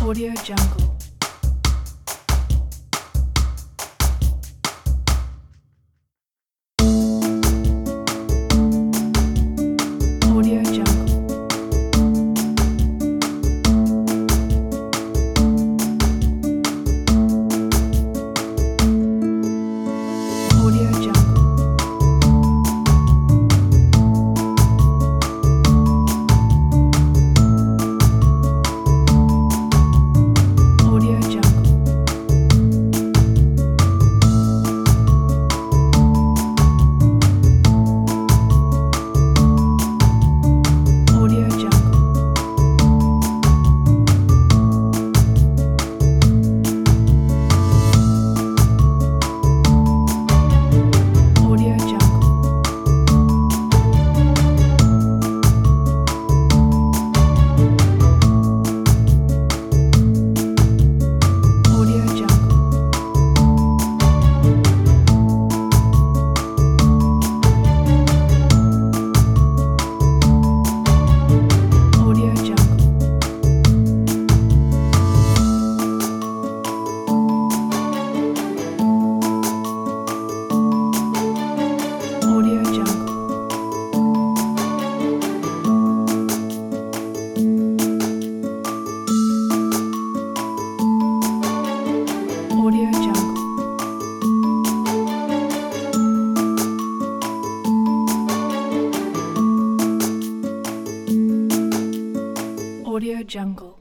Audio Jungle. Audio Jungle. Audio Jungle. Audio Jungle. Audio Jungle. Audio Jungle. Audio Jungle. Audio Jungle. Audio Jungle. Audio Jungle. Audio Jungle.